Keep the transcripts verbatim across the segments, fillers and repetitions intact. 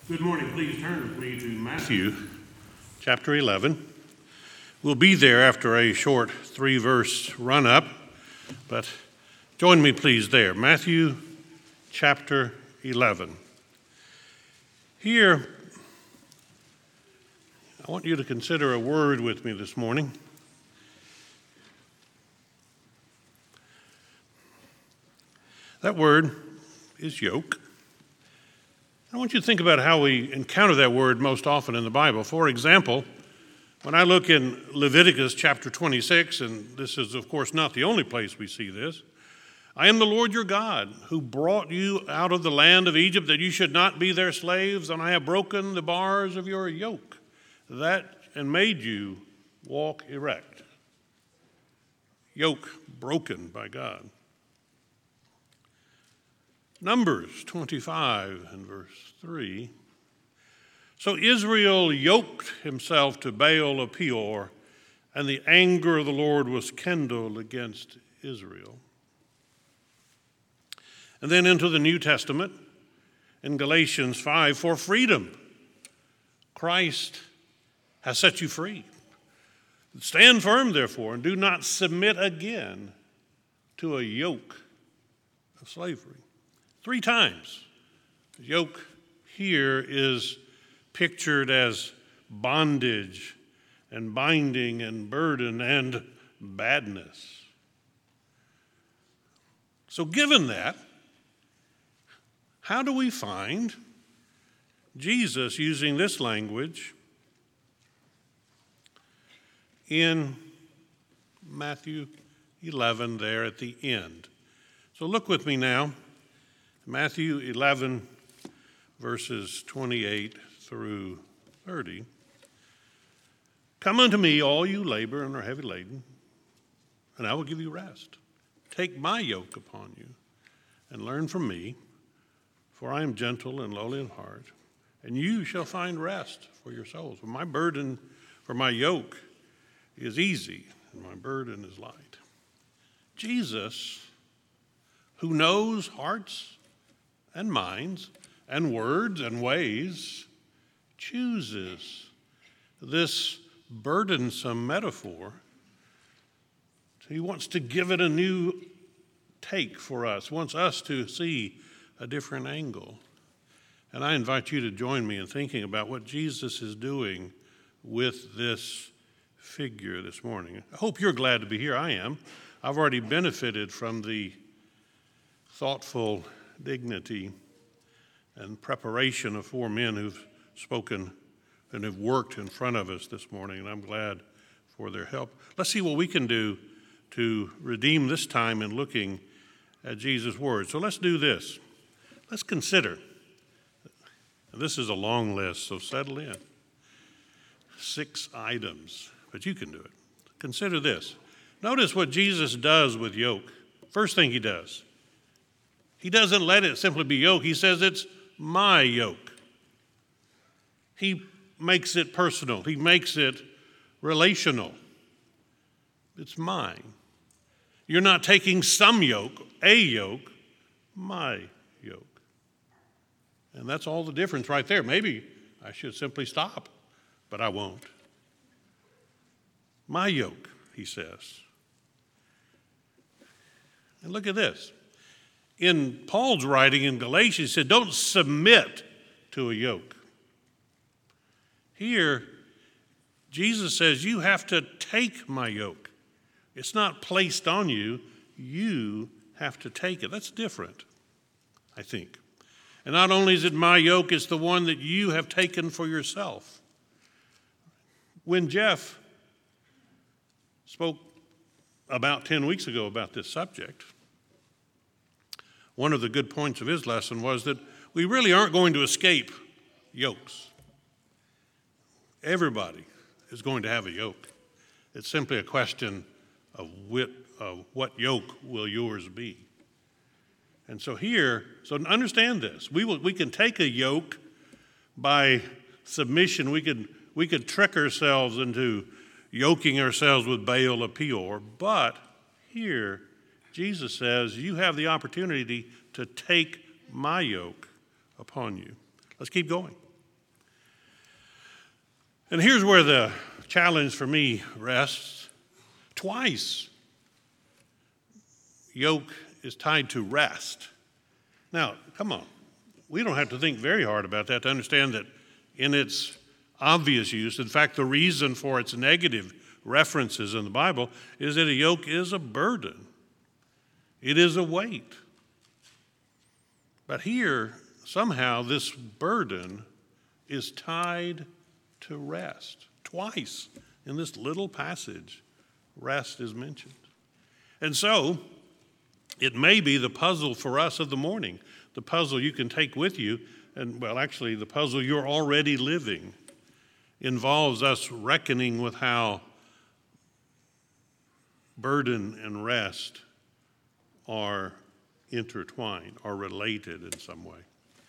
Good morning. Please turn with me to Matthew chapter eleven. We'll be there after a short three-verse run-up, but join me please there. Matthew chapter eleven. Here, I want you to consider a word with me this morning. That word is yoke. I want you to think about how we encounter that word most often in the Bible. For example, when I look in Leviticus chapter twenty-six, and this is, of course, not the only place we see this, I am the Lord your God, who brought you out of the land of Egypt, that you should not be their slaves, and I have broken the bars of your yoke, that and made you walk erect. Yoke broken by God. Numbers twenty-five and verse three. So Israel yoked himself to Baal of Peor, and the anger of the Lord was kindled against Israel. And then into the New Testament, in Galatians five, for freedom, Christ has set you free. Stand firm, therefore, and do not submit again to a yoke of slavery. Three times. Yoke here is pictured as bondage and binding and burden and badness. So given that, how do we find Jesus using this language in Matthew eleven there at the end? So look with me now. Matthew eleven, verses twenty-eight through thirty. Come unto me, all you labor and are heavy laden, and I will give you rest. Take my yoke upon you and learn from me, for I am gentle and lowly in heart, and you shall find rest for your souls. For my burden, for my yoke is easy, and my burden is light. Jesus, who knows hearts and minds and words and ways, chooses this burdensome metaphor. He wants to give it a new take for us, wants us to see a different angle. And I invite you to join me in thinking about what Jesus is doing with this figure this morning. I hope you're glad to be here. I am. I've already benefited from the thoughtful dignity and preparation of four men who've spoken and have worked in front of us this morning, and I'm glad for their help. Let's see what we can do to redeem this time in looking at Jesus' words. So let's do this. Let's consider. This is a long list, so settle in. Six items, but you can do it. Consider this. Notice what Jesus does with yoke. First thing he does. He doesn't let it simply be yoke. He says it's my yoke. He makes it personal. He makes it relational. It's mine. You're not taking some yoke, a yoke, my yoke. And that's all the difference right there. Maybe I should simply stop, but I won't. My yoke, he says. And look at this. In Paul's writing in Galatians, he said, don't submit to a yoke. Here, Jesus says, you have to take my yoke. It's not placed on you. You have to take it. That's different, I think. And not only is it my yoke, it's the one that you have taken for yourself. When Jeff spoke about ten weeks ago about this subject, one of the good points of his lesson was that we really aren't going to escape yokes. Everybody is going to have a yoke. It's simply a question of, wit, of what yoke will yours be. And so here, so understand this. We will, we can take a yoke by submission. We could, we could trick ourselves into yoking ourselves with Baal of Peor, but here Jesus says, you have the opportunity to take my yoke upon you. Let's keep going. And here's where the challenge for me rests. Twice, yoke is tied to rest. Now, come on. We don't have to think very hard about that to understand that in its obvious use, in fact, the reason for its negative references in the Bible is that a yoke is a burden. It is a weight. But here, somehow, this burden is tied to rest. Twice in this little passage, rest is mentioned. And so, it may be the puzzle for us of the morning, the puzzle you can take with you, and well, actually, the puzzle you're already living involves us reckoning with how burden and rest are intertwined, are related in some way.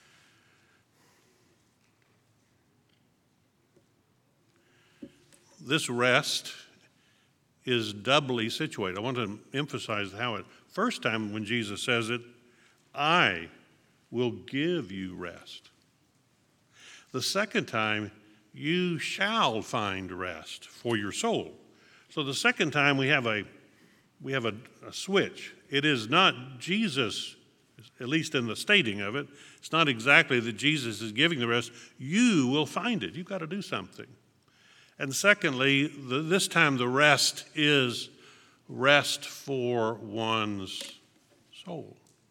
This rest is doubly situated. I want to emphasize how it, first time when Jesus says it, I will give you rest. The second time, you shall find rest for your soul. So the second time we have a we have a, a switch. It is not Jesus, at least in the stating of it, it's not exactly that Jesus is giving the rest. You will find it. You've got to do something. And secondly, the, this time the rest is rest for one's soul.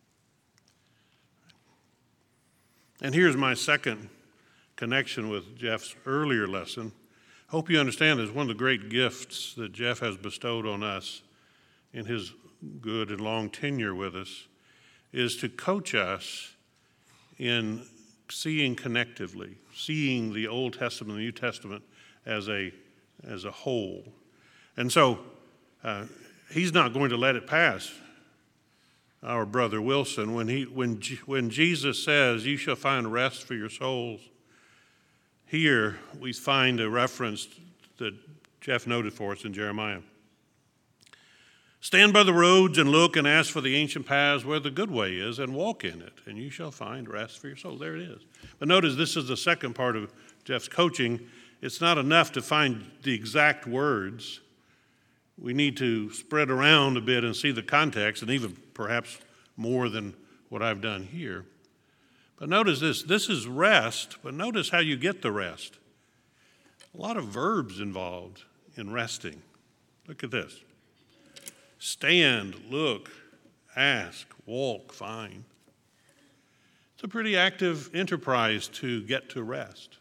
And here's my second connection with Jeff's earlier lesson. Hope you understand this. One of the great gifts that Jeff has bestowed on us in his good and long tenure with us is to coach us in seeing connectively, seeing the Old Testament and the New Testament as a as a whole. And so uh, he's not going to let it pass, our brother Wilson, when he when when Jesus says, "You shall find rest for your souls." Here we find a reference that Jeff noted for us in Jeremiah. Stand by the roads and look and ask for the ancient paths where the good way is and walk in it, and you shall find rest for your soul. There it is. But notice this is the second part of Jeff's coaching. It's not enough to find the exact words. We need to spread around a bit and see the context, and even perhaps more than what I've done here. But notice this. This is rest, but notice how you get the rest. A lot of verbs involved in resting. Look at this. Stand, look, ask, walk, find. It's a pretty active enterprise to get to rest.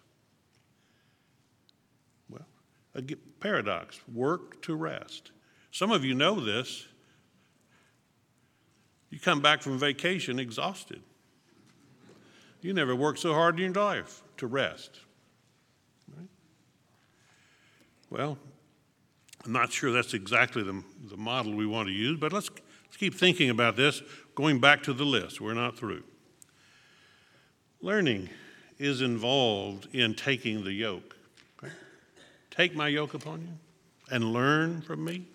Well, a paradox, work to rest. Some of you know this. You come back from vacation exhausted. You never worked so hard in your life to rest. Right? Well, I'm not sure that's exactly the, the model we want to use, but let's, let's keep thinking about this, going back to the list. We're not through. Learning is involved in taking the yoke. Okay? Take my yoke upon you and learn from me.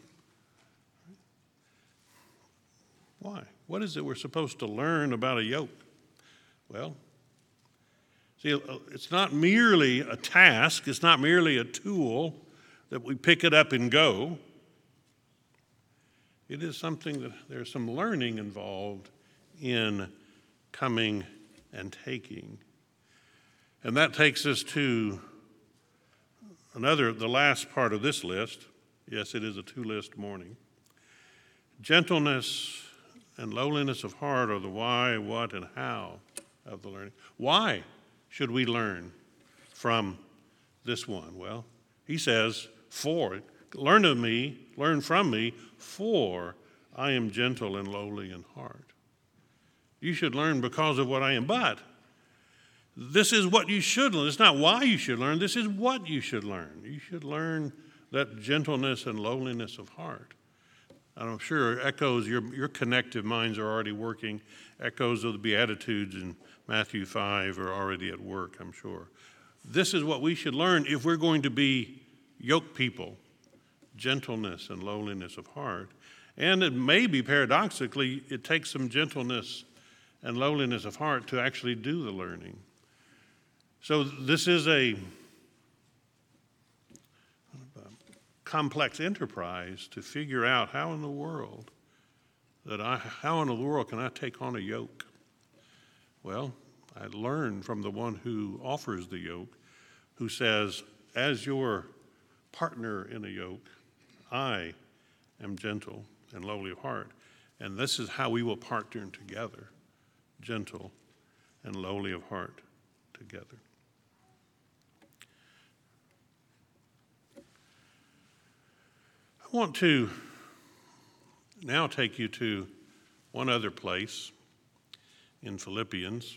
Why? What is it we're supposed to learn about a yoke? Well, see, it's not merely a task. It's not merely a tool that we pick it up and go. It is something that there's some learning involved in coming and taking. And that takes us to another, the last part of this list. Yes, it is a two-list morning. Gentleness and lowliness of heart are the why, what, and how of the learning. Why should we learn from this one? Well, he says, for, learn of me, learn from me, for I am gentle and lowly in heart. You should learn because of what I am, but this is what you should learn. It's not why you should learn, this is what you should learn. You should learn that gentleness and lowliness of heart. I'm sure echoes, your, your connective minds are already working. Echoes of the Beatitudes in Matthew five are already at work, I'm sure. This is what we should learn if we're going to be yoke people, gentleness and lowliness of heart. And it may be paradoxically, it takes some gentleness and lowliness of heart to actually do the learning. So this is a, complex enterprise to figure out how in the world that I, how in the world can I take on a yoke? Well, I learned from the one who offers the yoke, who says, as your partner in a yoke, I am gentle and lowly of heart. And this is how we will partner together, gentle and lowly of heart together. I want to now take you to one other place in Philippians.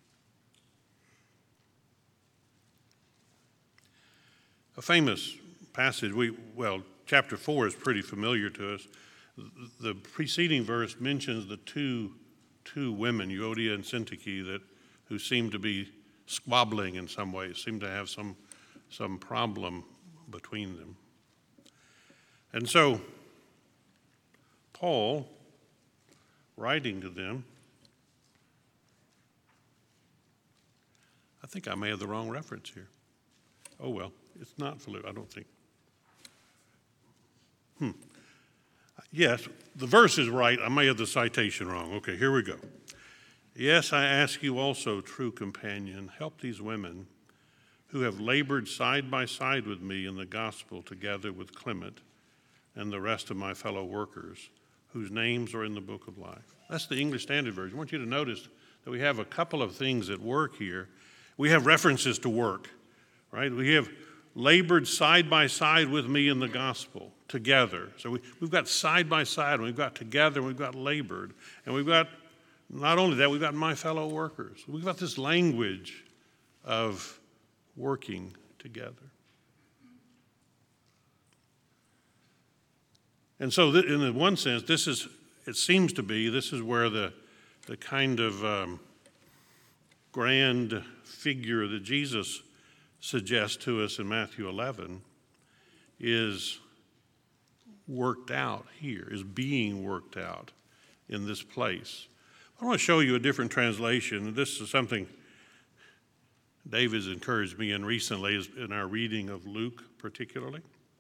A famous passage, we well, chapter four is pretty familiar to us. The preceding verse mentions the two two women, Euodia and Syntyche, that who seem to be squabbling in some ways, seem to have some some problem between them. And so Paul, writing to them, I think I may have the wrong reference here. Oh well, it's not Philippians, I don't think. Hmm. Yes, the verse is right. I may have the citation wrong. Okay, here we go. Yes, I ask you also, true companion, help these women who have labored side by side with me in the gospel together with Clement and the rest of my fellow workers whose names are in the book of life. That's the English Standard Version. I want you to notice that we have a couple of things at work here. We have references to work, right? We have labored side by side with me in the gospel together. So we, we've got side by side, and we've got together, and we've got labored. And we've got, not only that, we've got my fellow workers. We've got this language of working together. And so th- in one sense, this is, it seems to be, this is where the, the kind of um, grand figure that Jesus suggests to us in Matthew eleven is worked out here, is being worked out in this place. I want to show you a different translation. This is something David's encouraged me in recently, is in our reading of Luke particularly.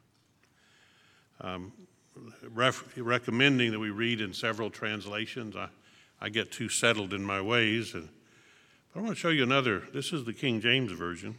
Um, ref, recommending that we read in several translations. I, I get too settled in my ways. And, but I want to show you another. This is the King James Version.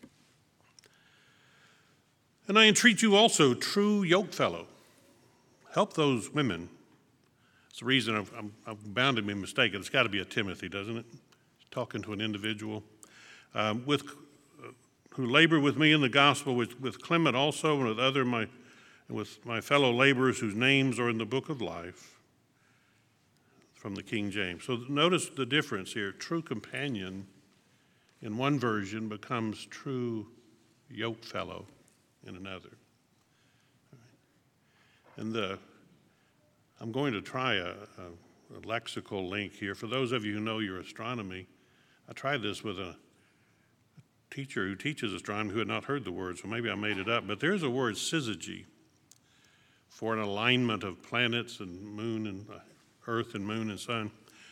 And I entreat you also, true yokefellow, help those women. It's the reason I'm, I'm, I'm bound to be mistaken. It's got to be a Timothy, doesn't it? Talking to an individual. Um, with uh, who labor with me in the gospel, with, with Clement also, and with other my, with my fellow laborers whose names are in the book of life, from the King James. So notice the difference here. True companion in one version becomes true yokefellow in another. And the, I'm going to try a, a, a lexical link here. For those of you who know your astronomy, I tried this with a teacher who teaches astronomy who had not heard the word, so maybe I made it up. But there's a word, syzygy, for an alignment of planets and moon and uh, earth and moon and sun.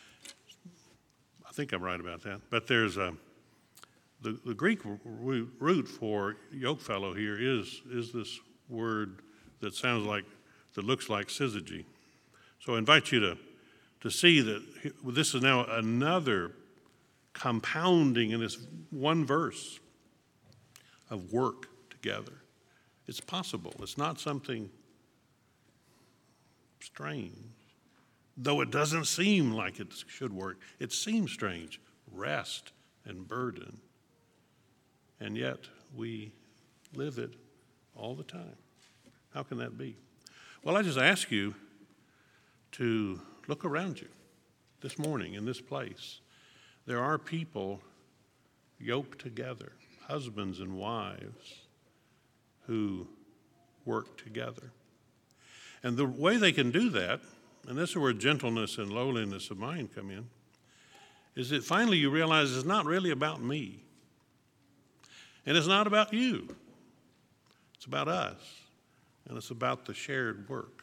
I think I'm right about that. But there's a, the, the Greek root for yokefellow here is, is this word that sounds like, that looks like syzygy. So I invite you to, to see that this is now another compounding in this one verse of work together. It's possible. It's not something strange. Though it doesn't seem like it should work, it seems strange. Rest and burden. And yet we live it all the time. How can that be? Well, I just ask you to look around you this morning in this place. There are people yoked together, husbands and wives, who work together. And the way they can do that, and this is where gentleness and lowliness of mind come in, is that finally you realize it's not really about me. And it's not about you. It's about us. And it's about the shared work.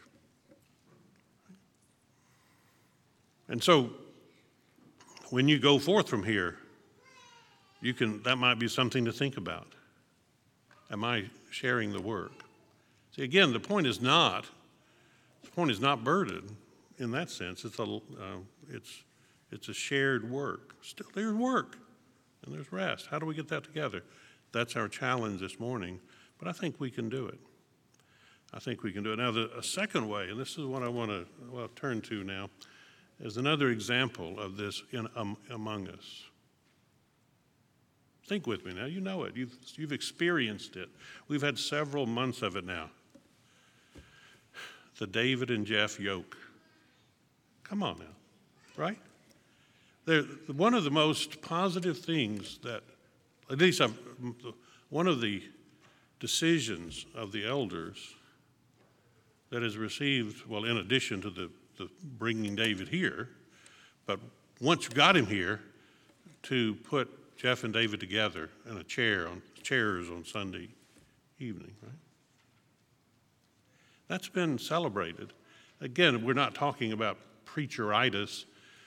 And so, when you go forth from here, you can, that might be something to think about. Am I sharing the work? See, again, the point is not, the point is not burden in that sense. It's a, uh, it's, it's a shared work. Still, there's work and there's rest. How do we get that together? That's our challenge this morning, but I think we can do it. I think we can do it. Now, the, a second way, and this is what I want to well, turn to now, is another example of this in, um, among us. Think with me now. You know it. You've, you've experienced it. We've had several months of it now. The David and Jeff yoke. Come on now, right? They're, one of the most positive things that, at least I've, one of the decisions of the elders that has received, well, in addition to the, the bringing David here, but once you got him here, to put Jeff and David together in a chair on chairs on Sunday evening, right? That's been celebrated. Again, we're not talking about preacheritis.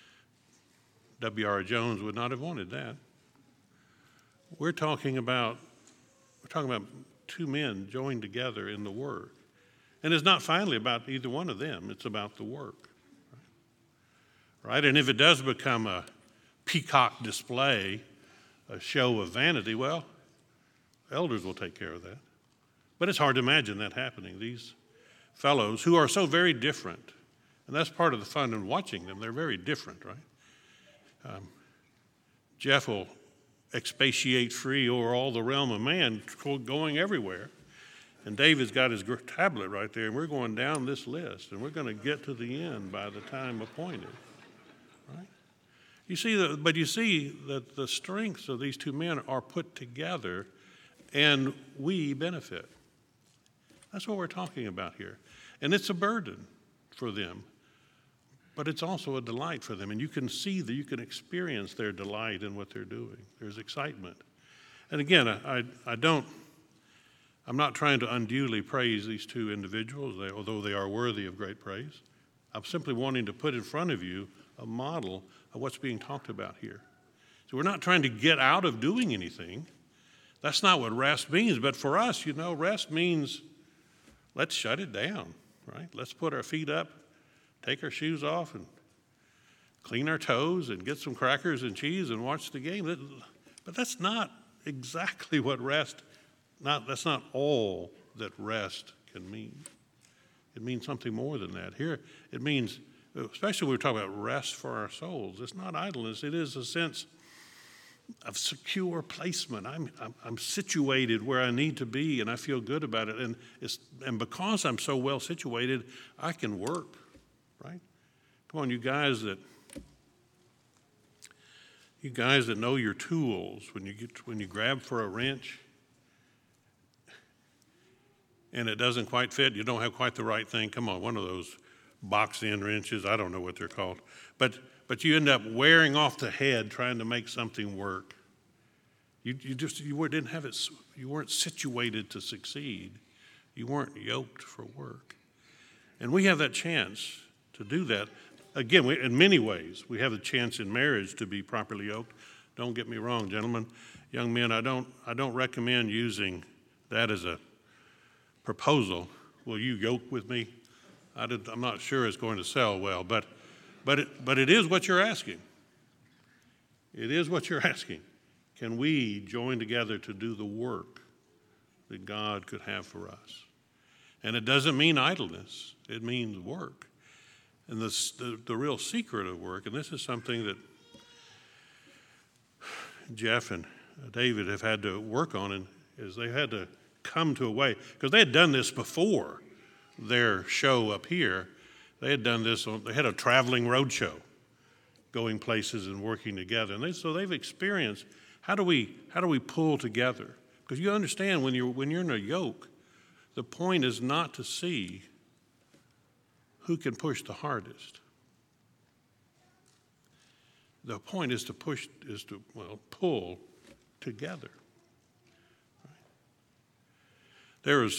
W R Jones would not have wanted that. We're talking about we're talking about two men joined together in the work. And it's not finally about either one of them, it's about the work. Right? Right? And if it does become a peacock display, a show of vanity, well, elders will take care of that. But it's hard to imagine that happening. These fellows who are so very different, and that's part of the fun in watching them. They're very different, right? Um, Jeff will expatiate free over all the realm of man, going everywhere. And David's got his tablet right there, and we're going down this list, and we're going to get to the end by the time appointed, right? You see, the, but you see that the strengths of these two men are put together, and we benefit. That's what we're talking about here. And it's a burden for them, but it's also a delight for them. And you can see that you can experience their delight in what they're doing. There's excitement. And again, I, I, I don't, I'm not trying to unduly praise these two individuals, they, although they are worthy of great praise. I'm simply wanting to put in front of you a model of what's being talked about here. So we're not trying to get out of doing anything. That's not what rest means. But for us, you know, rest means let's shut it down, right? Let's put our feet up, take our shoes off, and clean our toes and get some crackers and cheese and watch the game. But that's not exactly what rest, not, that's not all that rest can mean. It means something more than that. Here, it means, especially when we're talking about rest for our souls, it's not idleness. It is a sense of secure placement. I'm, I'm, I'm situated where I need to be, and I feel good about it. And, it's, and because I'm so well situated, I can work, right? Come on, you guys that you guys that know your tools, when you get when you grab for a wrench and it doesn't quite fit, you don't have quite the right thing. Come on, one of those box-in wrenches, I don't know what they're called. But but you end up wearing off the head trying to make something work. You you just you didn't have it. You weren't situated to succeed. You weren't yoked for work. And we have that chance to do that. Again, we, in many ways, we have the chance in marriage to be properly yoked. Don't get me wrong, gentlemen, young men. I don't I don't recommend using that as a proposal. Will you yoke with me? I did, I'm not sure it's going to sell well, but. But it, but it is what you're asking. It is what you're asking. Can we join together to do the work that God could have for us? And it doesn't mean idleness. It means work. And the, the, the real secret of work, and this is something that Jeff and David have had to work on, and is they had to come to a way, because they had done this before their show up here. They had done this, on, they had a traveling road show, going places and working together. And they, so they've experienced, how do we how do we pull together? Because you understand when you're, when you're in a yoke, the point is not to see who can push the hardest. The point is to push, is to, well, pull together. Right? There was,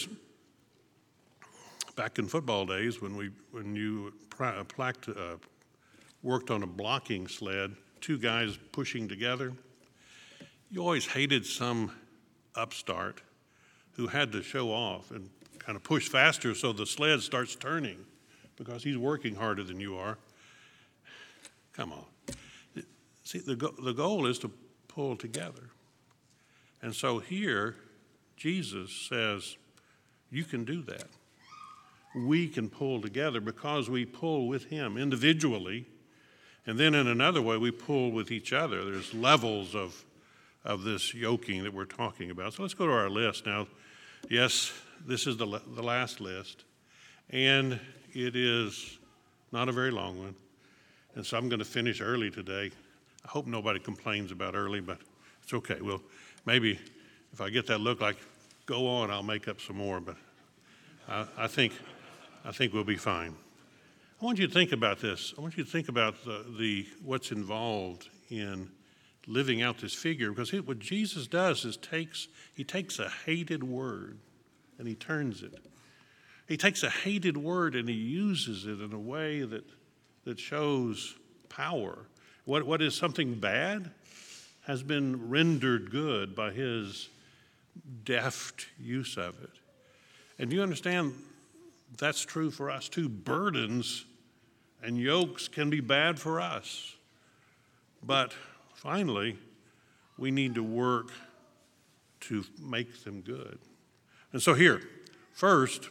back in football days, when we when you uh, worked on a blocking sled, two guys pushing together, you always hated some upstart who had to show off and kind of push faster so the sled starts turning because he's working harder than you are. Come on. See, the, go- the goal is to pull together. And so here, Jesus says, you can do that. We can pull together because we pull with him individually. And then in another way, we pull with each other. There's levels of, of this yoking that we're talking about. So let's go to our list now. Yes, this is the, the last list. And it is not a very long one. And so I'm going to finish early today. I hope nobody complains about early, but it's okay. Well, maybe if I get that look like, go on, I'll make up some more. But I, I think I think we'll be fine. I want you to think about this. I want you to think about the, the what's involved in living out this figure, because he, what Jesus does is takes he takes a hated word and he turns it. He takes a hated word and he uses it in a way that that shows power. What what is something bad has been rendered good by his deft use of it. And you understand that's true for us too. Burdens and yokes can be bad for us. But finally, we need to work to make them good. And so here, first,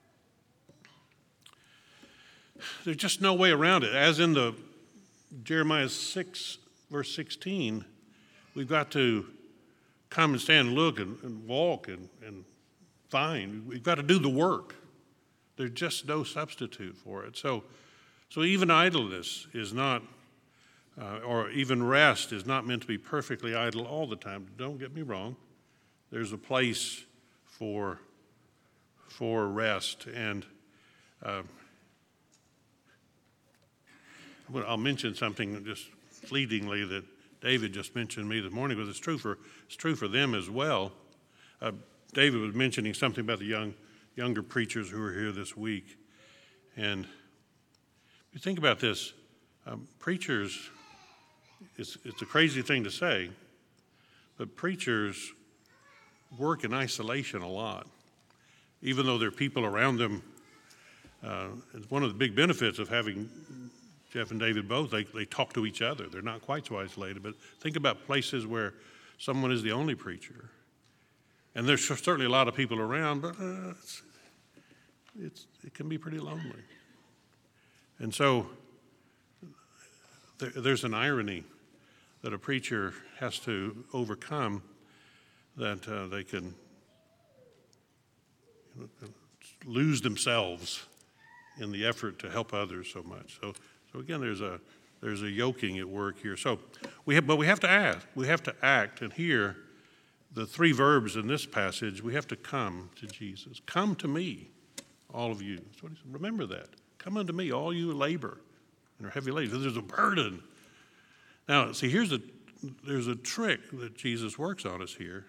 there's just no way around it. As in the Jeremiah six, verse sixteen, we've got to come and stand and look and, and walk and, and find. We've got to do the work. There's just no substitute for it. So, so even idleness is not, uh, or even rest is not meant to be perfectly idle all the time. Don't get me wrong. There's a place for, for rest. And uh, I'll mention something just fleetingly that David just mentioned to me this morning, because it's true for it's true for them as well. Uh, David was mentioning something about the young younger preachers who are here this week, and if you think about this, um, preachers. It's it's a crazy thing to say, but preachers work in isolation a lot, even though there are people around them. Uh, it's one of the big benefits of having Jeff and David both, they, they talk to each other. They're not quite so isolated, but think about places where someone is the only preacher. And there's certainly a lot of people around, but uh, it's, it's, it can be pretty lonely. And so there, there's an irony that a preacher has to overcome, that uh, they can you know, lose themselves in the effort to help others so much. So. So again, there's a there's a yoking at work here. So we have, but we have to act. We have to act. And here, the three verbs in this passage, we have to come to Jesus. Come to me, all of you. That's what he said. Remember that. Come unto me, all you labor and are heavy laden. There's a burden. Now, see, here's a there's a trick that Jesus works on us here.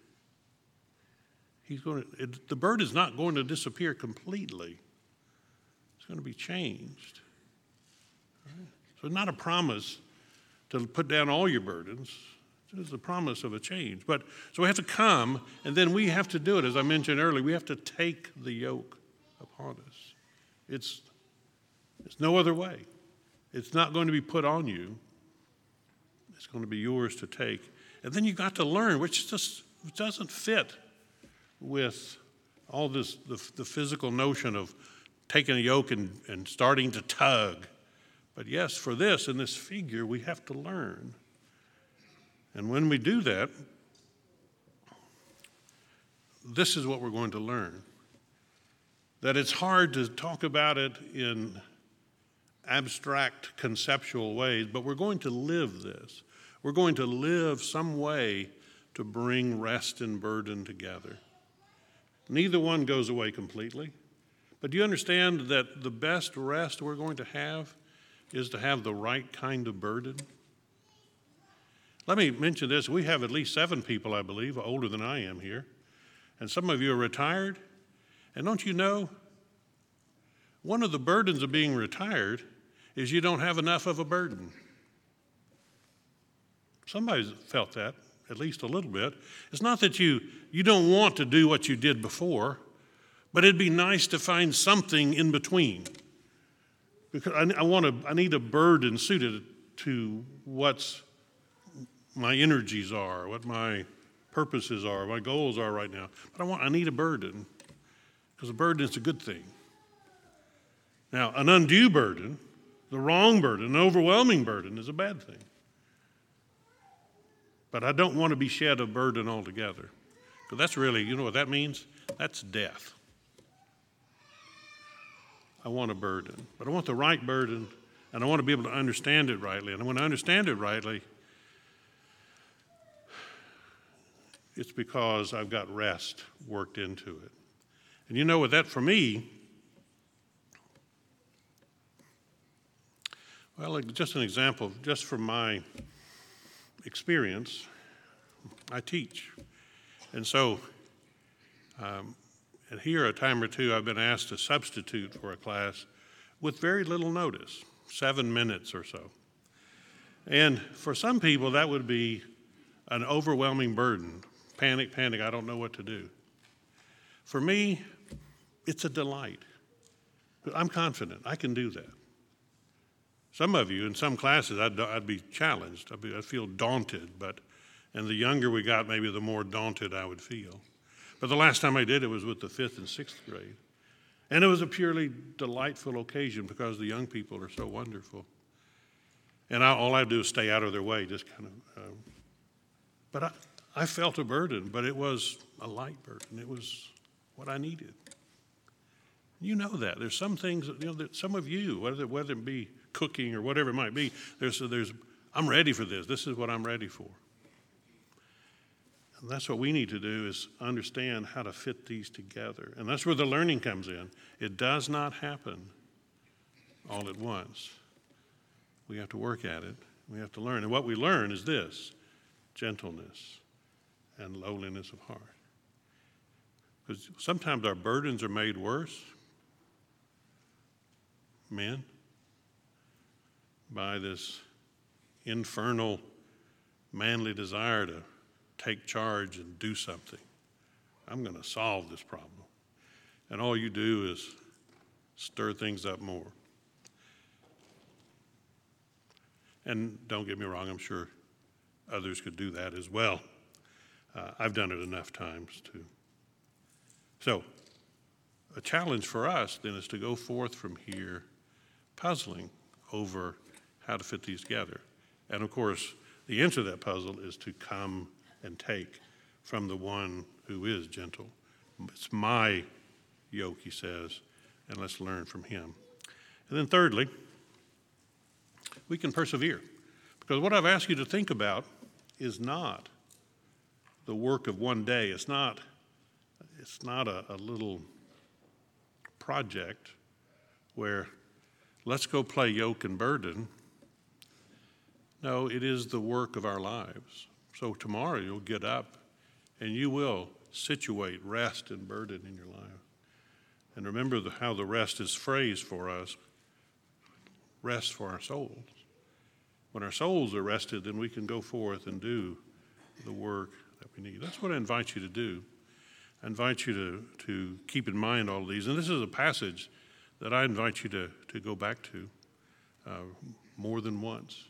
He's going to it, the burden is not going to disappear completely. It's going to be changed. So it's not a promise to put down all your burdens. It's a promise of a change. But so we have to come, and then we have to do it. As I mentioned earlier, we have to take the yoke upon us. It's, it's no other way. It's not going to be put on you. It's going to be yours to take. And then you've got to learn, which just doesn't fit with all this, the, the physical notion of taking a yoke and, and starting to tug. But yes, for this, in this figure, we have to learn. And when we do that, this is what we're going to learn. That it's hard to talk about it in abstract, conceptual ways, but we're going to live this. We're going to live some way to bring rest and burden together. Neither one goes away completely. But do you understand that the best rest we're going to have is to have the right kind of burden? Let me mention this. We have at least seven people, I believe, older than I am here. And some of you are retired. And don't you know, one of the burdens of being retired is you don't have enough of a burden. Somebody's felt that, at least a little bit. It's not that you, you don't want to do what you did before, But it'd be nice to find something in between. Because I, I want to, I need a burden suited to what's my energies are, what my purposes are, my goals are right now. But I want, I need a burden, because a burden is a good thing. Now, an undue burden, the wrong burden, an overwhelming burden is a bad thing. But I don't want to be shed of burden altogether. Because that's really, you know what that means? That's death. I want a burden, but I want the right burden, and I want to be able to understand it rightly. And when I understand it rightly, it's because I've got rest worked into it. And you know what that, for me, well, just an example, just from my experience, I teach. And so, um, and here a time or two I've been asked to substitute for a class with very little notice, seven minutes or so. And for some people that would be an overwhelming burden. Panic, panic, I don't know what to do. For me, it's a delight. I'm confident I can do that. Some of you in some classes I'd, I'd be challenged, I'd, be, I'd feel daunted, but and the younger we got, maybe the more daunted I would feel. But the last time I did it was with the fifth and sixth grade. And it was a purely delightful occasion because the young people are so wonderful. And I, all I do is stay out of their way, just kind of. Um, but I, I felt a burden, but it was a light burden. It was what I needed. You know that. There's some things, you know, that some of you, whether, whether it be cooking or whatever it might be, there's, there's, I'm ready for this. This is what I'm ready for. And that's what we need to do, is understand how to fit these together. And that's where the learning comes in. It does not happen all at once. We have to work at it. We have to learn. And what we learn is this: gentleness and lowliness of heart. Because sometimes our burdens are made worse, men, by this infernal manly desire to take charge and do something. I'm going to solve this problem. And all you do is stir things up more. And don't get me wrong, I'm sure others could do that as well. Uh, I've done it enough times too. So, a challenge for us then is to go forth from here puzzling over how to fit these together. And of course, the answer to that puzzle is to come and take from the one who is gentle. It's my yoke, he says, and let's learn from him. And then thirdly, we can persevere. Because what I've asked you to think about is not the work of one day. It's not, it's not a, a little project where let's go play yoke and burden. No, it is the work of our lives. So tomorrow you'll get up and you will situate rest and burden in your life. And remember the, how the rest is phrased for us, rest for our souls. When our souls are rested, then we can go forth and do the work that we need. That's what I invite you to do. I invite you to, to keep in mind all of these. And this is a passage that I invite you to, to go back to uh, more than once,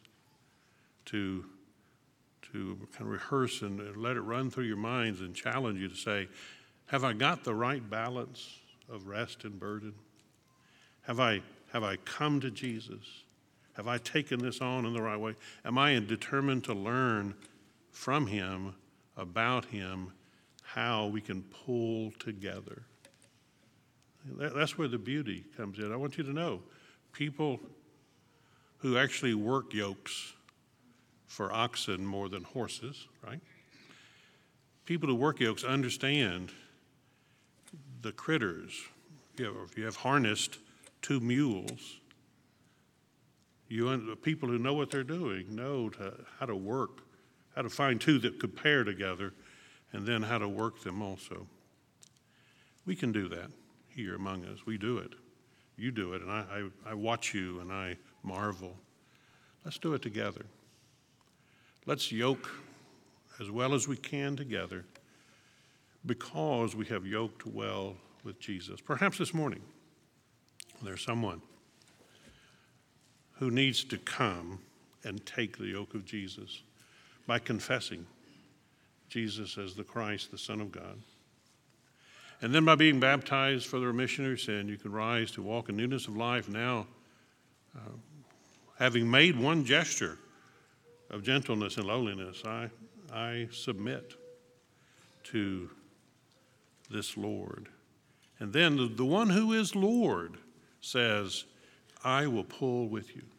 to to kind of rehearse and let it run through your minds and challenge you to say, have I got the right balance of rest and burden? Have I, have I come to Jesus? Have I taken this on in the right way? Am I determined to learn from him, about him, how we can pull together? That's where the beauty comes in. I want you to know, people who actually work yokes for oxen more than horses, right? People who work yokes understand the critters. You know, if you have harnessed two mules, you people who know what they're doing know to, how to work, how to find two that could pair together, and then how to work them also. We can do that here among us. We do it. You do it, and I, I, I watch you and I marvel. Let's do it together. Let's yoke as well as we can together, because we have yoked well with Jesus. Perhaps this morning there's someone who needs to come and take the yoke of Jesus by confessing Jesus as the Christ, the Son of God. And then by being baptized for the remission of your sin, you can rise to walk in newness of life now, uh, having made one gesture of gentleness and lowliness. I, I submit to this Lord. And then the, the one who is Lord says, I will pull with you.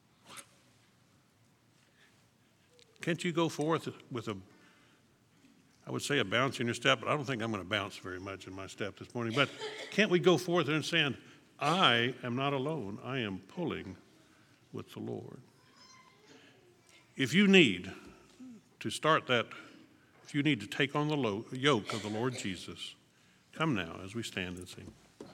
Can't you go forth with a, I would say a bounce in your step, but I don't think I'm going to bounce very much in my step this morning. But can't we go forth and saying, I am not alone. I am pulling with the Lord. If you need to start that, if you need to take on the lo- yoke of the Lord Jesus, come now as we stand and sing.